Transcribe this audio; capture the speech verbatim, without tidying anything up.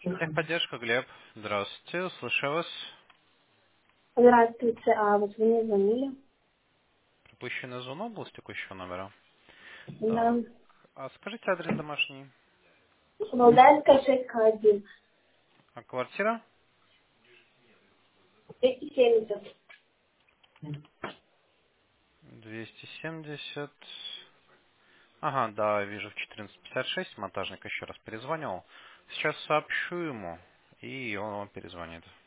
Техподдержка, Глеб. Здравствуйте, слушаю вас. Здравствуйте, а вот вы мне звонили? Пропущенный звонок был с текущего номера. Да. Так, а скажите адрес домашний. Валдайская шесть К один. А квартира? двести семьдесят. двести семьдесят. Ага, да, вижу в четырнадцать пятьдесят шесть. Монтажник еще раз перезвонил. Сейчас сообщу ему, и он вам перезвонит.